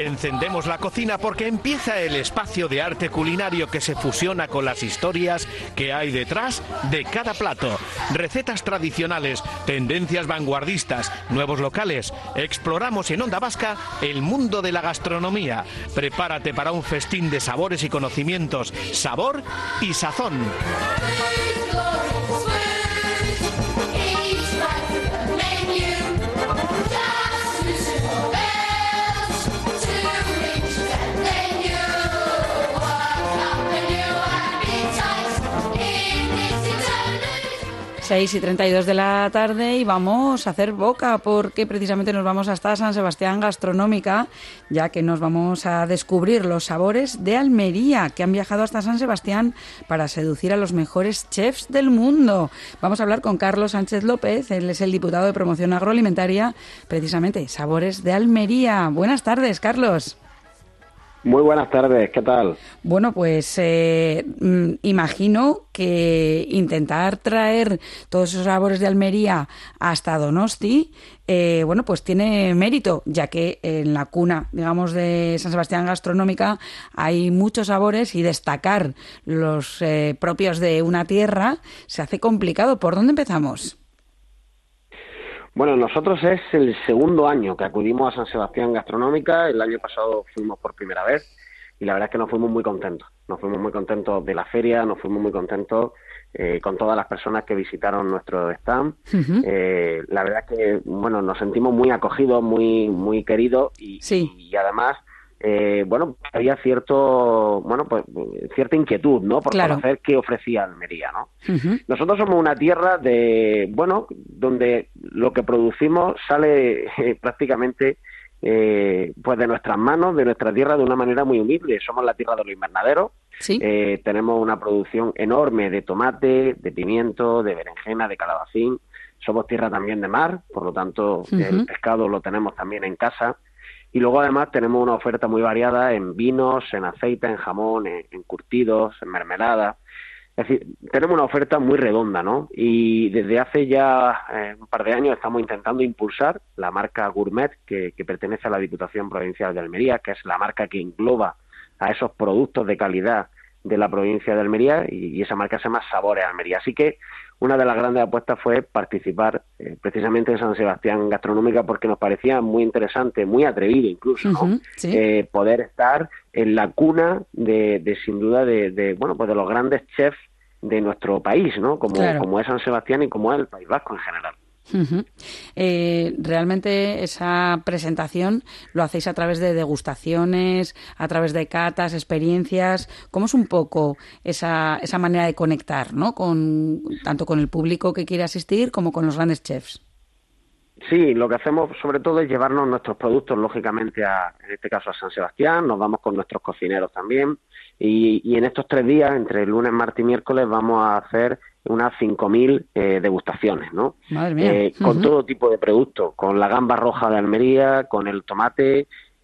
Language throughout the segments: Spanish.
Encendemos la cocina porque empieza el espacio de arte culinario que se fusiona con las historias que hay detrás de cada plato. Recetas tradicionales, tendencias vanguardistas, nuevos locales. Exploramos en Onda Vasca el mundo de la gastronomía. Prepárate para un festín de sabores y conocimientos. Sabor y sazón. 6:32 de la tarde y vamos a hacer boca porque precisamente nos vamos hasta San Sebastián Gastronómica, ya que nos vamos a descubrir los sabores de Almería, que han viajado hasta San Sebastián para seducir a los mejores chefs del mundo. Vamos a hablar con Carlos Sánchez López, él es el diputado de Promoción Agroalimentaria, precisamente Sabores de Almería. Buenas tardes, Carlos. Muy buenas tardes, ¿qué tal? Bueno, pues imagino que intentar traer todos esos sabores de Almería hasta Donosti, bueno, pues tiene mérito, ya que en la cuna, digamos, de San Sebastián Gastronómica hay muchos sabores y destacar los propios de una tierra se hace complicado. ¿Por dónde empezamos? Bueno, nosotros es el segundo año que acudimos a San Sebastián Gastronómica. El año pasado fuimos por primera vez y la verdad es que nos fuimos muy contentos. Nos fuimos muy contentos de la feria, nos fuimos muy contentos con todas las personas que visitaron nuestro stand. Uh-huh. La verdad es que, bueno, nos sentimos muy acogidos, muy queridos y además... bueno, había cierta inquietud, ¿no? Por conocer qué ofrecía Almería, ¿no? Uh-huh. Nosotros somos una tierra donde lo que producimos sale prácticamente pues de nuestras manos, de nuestra tierra, de una manera muy humilde. Somos la tierra de los invernaderos. Sí. Tenemos una producción enorme de tomate, de pimiento, de berenjena, de calabacín. Somos tierra también de mar, por lo tanto, uh-huh, el pescado lo tenemos también en casa. Y luego además tenemos una oferta muy variada en vinos, en aceite, en jamón, en curtidos, en mermelada. Es decir, tenemos una oferta muy redonda, ¿no? Y desde hace ya un par de años estamos intentando impulsar la marca Gourmet, que pertenece a la Diputación Provincial de Almería, que es la marca que engloba a esos productos de calidad de la provincia de Almería, y esa marca se llama Sabores Almería. Así que una de las grandes apuestas fue participar precisamente en San Sebastián Gastronómica porque nos parecía muy interesante, muy atrevido incluso, ¿no? Uh-huh, sí. Poder estar en la cuna de sin duda de los grandes chefs de nuestro país, ¿no? Como es San Sebastián y como es el País Vasco en general. Uh-huh. Realmente esa presentación lo hacéis a través de degustaciones, a través de catas, experiencias. ¿Cómo es un poco esa manera de conectar, ¿no? Tanto con el público que quiere asistir como con los grandes chefs? Sí, lo que hacemos sobre todo es llevarnos nuestros productos, lógicamente, en este caso a San Sebastián. Nos vamos con nuestros cocineros también. Y en estos 3 días, entre lunes, martes y miércoles, vamos a hacer unas 5.000 degustaciones, ¿no? Madre mía. Con Uh-huh, todo tipo de productos, con la gamba roja de Almería, con el tomate,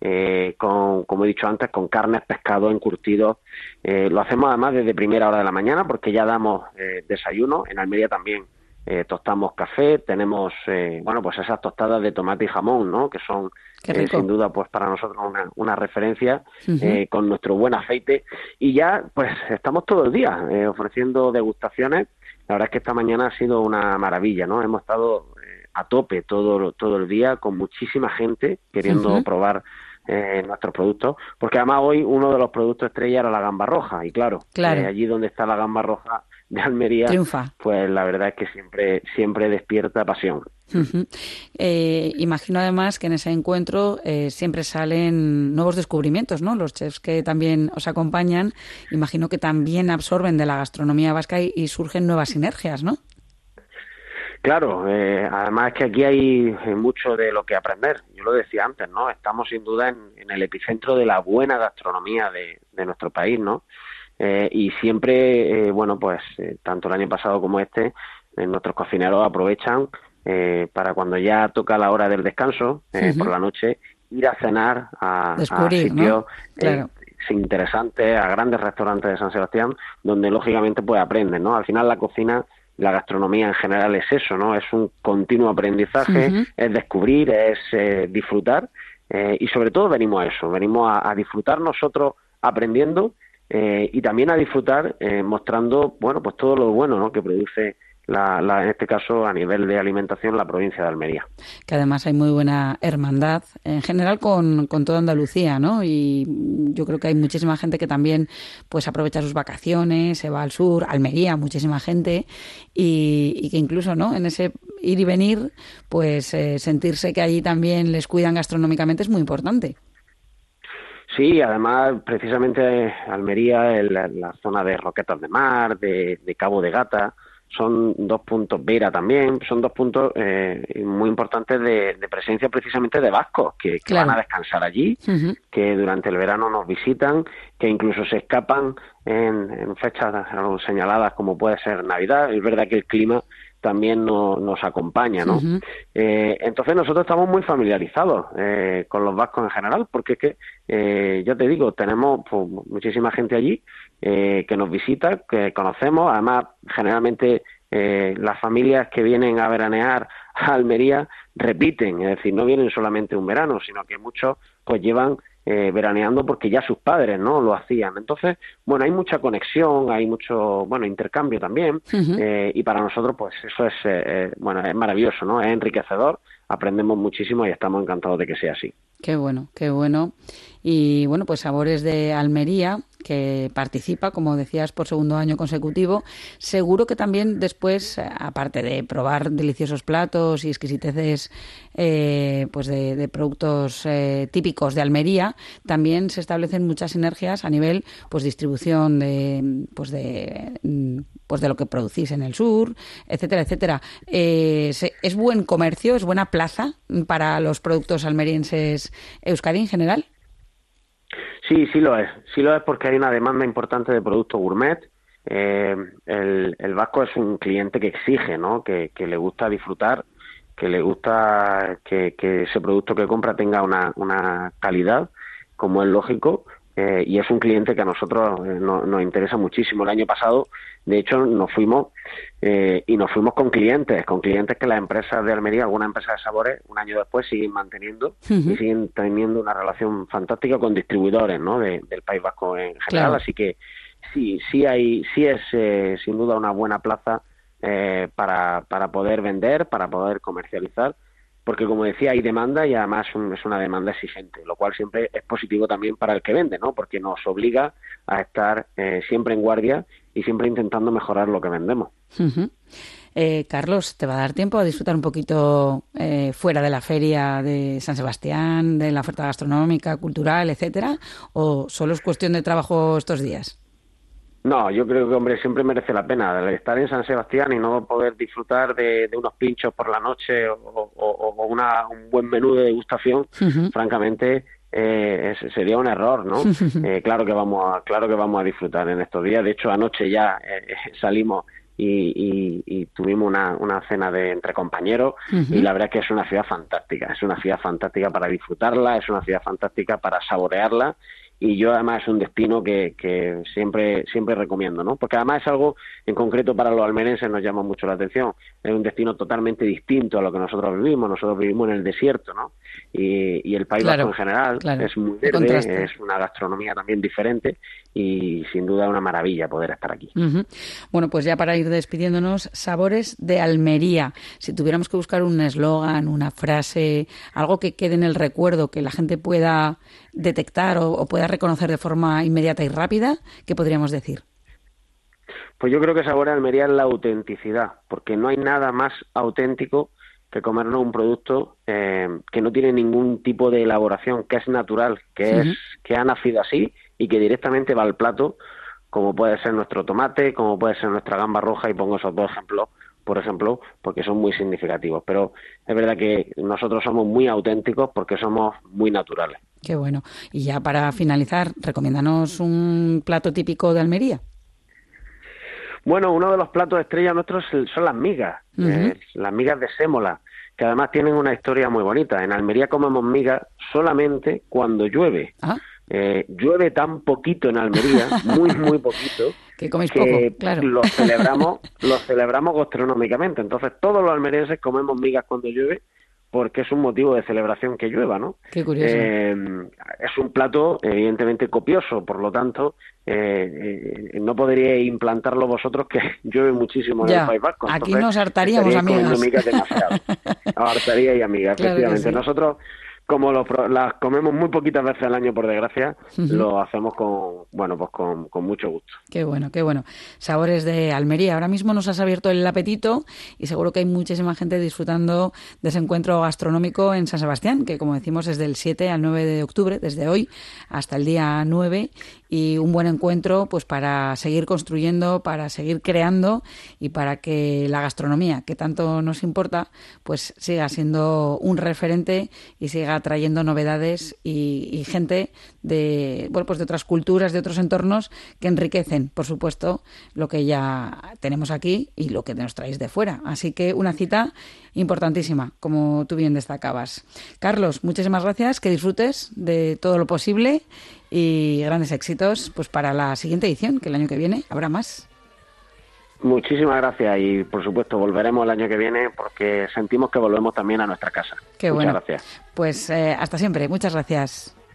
como he dicho antes, con carnes, pescado, encurtidos. Lo hacemos además desde primera hora de la mañana porque ya damos desayuno. En Almería también tostamos café, tenemos pues esas tostadas de tomate y jamón, ¿no? Que son sin duda pues para nosotros una referencia, uh-huh, con nuestro buen aceite, y ya pues estamos todo el día ofreciendo degustaciones. La verdad es que esta mañana ha sido una maravilla, ¿no? Hemos estado a tope todo el día con muchísima gente queriendo uh-huh probar nuestros productos, porque además hoy uno de los productos estrella era la gamba roja, y claro. Allí donde está la gamba roja de Almería, triunfa. Pues la verdad es que siempre despierta pasión. Uh-huh. Imagino además que en ese encuentro siempre salen nuevos descubrimientos, ¿no? Los chefs que también os acompañan, imagino que también absorben de la gastronomía vasca y surgen nuevas sinergias, ¿no? Claro, además es que aquí hay mucho de lo que aprender. Yo lo decía antes, ¿no? Estamos sin duda en el epicentro de la buena gastronomía de nuestro país, ¿no? Y siempre, tanto el año pasado como nuestros cocineros aprovechan para cuando ya toca la hora del descanso, uh-huh, por la noche, ir a cenar a sitios, ¿no? Claro, interesantes, a grandes restaurantes de San Sebastián, donde lógicamente pues aprenden, ¿no? Al final la cocina, la gastronomía en general es eso, ¿no? Es un continuo aprendizaje, uh-huh, es descubrir, es disfrutar. y sobre todo venimos a eso, venimos a disfrutar nosotros aprendiendo y también a disfrutar mostrando, bueno, pues todo lo bueno, ¿no?, que produce en este caso a nivel de alimentación la provincia de Almería. Que además hay muy buena hermandad en general con toda Andalucía, ¿no? Y yo creo que hay muchísima gente que también pues aprovecha sus vacaciones, se va al sur, Almería, muchísima gente, y que incluso, ¿no?, en ese ir y venir, pues sentirse que allí también les cuidan gastronómicamente es muy importante. Sí, además precisamente Almería, la zona de Roquetas de Mar, de Cabo de Gata, son 2 puntos, Vera también, son 2 puntos muy importantes de presencia precisamente de vascos que Claro. van a descansar allí, Uh-huh. que durante el verano nos visitan, que incluso se escapan en fechas señaladas como puede ser Navidad. Es verdad que el clima también nos acompaña, ¿no? Uh-huh. Entonces nosotros estamos muy familiarizados con los vascos en general, porque es que, ya te digo, tenemos pues, muchísima gente allí que nos visita, que conocemos, además generalmente las familias que vienen a veranear a Almería repiten, es decir, no vienen solamente un verano, sino que muchos pues llevan veraneando porque ya sus padres no lo hacían. Entonces, bueno, hay mucha conexión, hay mucho, bueno, intercambio también, Uh-huh. y para nosotros pues eso es, bueno, es maravilloso, ¿no? Es enriquecedor, aprendemos muchísimo y estamos encantados de que sea así. Qué bueno, qué bueno. Y bueno, pues Sabores de Almería, que participa, como decías, por segundo año consecutivo. Seguro que también después, aparte de probar deliciosos platos y exquisiteces pues de productos típicos de Almería, también se establecen muchas sinergias a nivel pues distribución de lo que producís en el sur, etcétera, etcétera. ¿Es buen comercio, es buena plaza para los productos almerienses Euskadi en general? Sí, sí lo es porque hay una demanda importante de producto gourmet. El vasco es un cliente que exige, ¿no? Que le gusta disfrutar, que le gusta que ese producto que compra tenga una calidad, como es lógico, y es un cliente que a nosotros nos interesa muchísimo. El año pasado, de hecho, nos fuimos con clientes que las empresas de Almería, algunas empresas de sabores, un año después siguen manteniendo Uh-huh. y siguen teniendo una relación fantástica con distribuidores, ¿no?, del País Vasco en general. Claro. Así que sí es sin duda una buena plaza para poder vender, para poder comercializar, porque como decía, hay demanda y además es una demanda exigente, lo cual siempre es positivo también para el que vende, ¿no?, porque nos obliga a estar siempre en guardia y siempre intentando mejorar lo que vendemos. Uh-huh. Carlos, ¿te va a dar tiempo a disfrutar un poquito fuera de la feria de San Sebastián, de la oferta gastronómica, cultural, etcétera? ¿O solo es cuestión de trabajo estos días? No, yo creo que, hombre, siempre merece la pena el estar en San Sebastián y no poder disfrutar de unos pinchos por la noche o un buen menú de degustación. Uh-huh. Francamente, sería un error, ¿no? Claro que vamos a disfrutar en estos días. De hecho, anoche ya salimos y tuvimos una cena entre compañeros. Uh-huh. Y la verdad es que es una ciudad fantástica para disfrutarla, es una ciudad fantástica para saborearla. Y yo además es un destino que siempre recomiendo, ¿no? Porque además es algo en concreto para los almerenses nos llama mucho la atención. Es un destino totalmente distinto a lo que nosotros vivimos. Nosotros vivimos en el desierto, ¿no? Y el País Vasco en general es muy verde, es una gastronomía también diferente y sin duda una maravilla poder estar aquí. Uh-huh. Bueno, pues ya para ir despidiéndonos, Sabores de Almería. Si tuviéramos que buscar un eslogan, una frase, algo que quede en el recuerdo, que la gente pueda detectar o pueda reconocer de forma inmediata y rápida, ¿qué podríamos decir? Pues yo creo que Sabores de Almería es la autenticidad, porque no hay nada más auténtico que comernos un producto que no tiene ningún tipo de elaboración, que es natural, que ha nacido así y que directamente va al plato, como puede ser nuestro tomate, como puede ser nuestra gamba roja, y pongo esos 2 ejemplos, por ejemplo, porque son muy significativos. Pero es verdad que nosotros somos muy auténticos porque somos muy naturales. Qué bueno. Y ya para finalizar, recomiéndanos un plato típico de Almería. Bueno, uno de los platos estrella nuestros son las migas, uh-huh. Las migas de sémola, que además tienen una historia muy bonita. En Almería comemos migas solamente cuando llueve. ¿Ah? Llueve tan poquito en Almería, muy poquito, que coméis poco, claro. Lo celebramos gastronómicamente. Entonces todos los almerienses comemos migas cuando llueve, porque es un motivo de celebración que llueva, ¿no? Qué curioso. Es un plato evidentemente copioso, por lo tanto no podríais implantarlo vosotros, que llueve muchísimo en el País Vasco. Aquí nos hartaríamos, amigas. Hartaríais, amigas, Claro, efectivamente. sí. Nosotros, como las comemos muy poquitas veces al año, por desgracia, lo hacemos con mucho gusto. Qué bueno, qué bueno. Sabores de Almería. Ahora mismo nos has abierto el apetito y seguro que hay muchísima gente disfrutando de ese encuentro gastronómico en San Sebastián, que como decimos es del 7 al 9 de octubre, desde hoy hasta el día 9, y un buen encuentro pues para seguir construyendo, para seguir creando y para que la gastronomía, que tanto nos importa, pues siga siendo un referente y siga trayendo novedades y gente de, bueno, pues de otras culturas, de otros entornos que enriquecen, por supuesto, lo que ya tenemos aquí y lo que nos traéis de fuera. Así que una cita importantísima, como tú bien destacabas. Carlos, muchísimas gracias, que disfrutes de todo lo posible y grandes éxitos pues para la siguiente edición, que el año que viene habrá más. Muchísimas gracias y, por supuesto, volveremos el año que viene porque sentimos que volvemos también a nuestra casa. Qué bueno. Muchas gracias. Pues hasta siempre. Muchas gracias.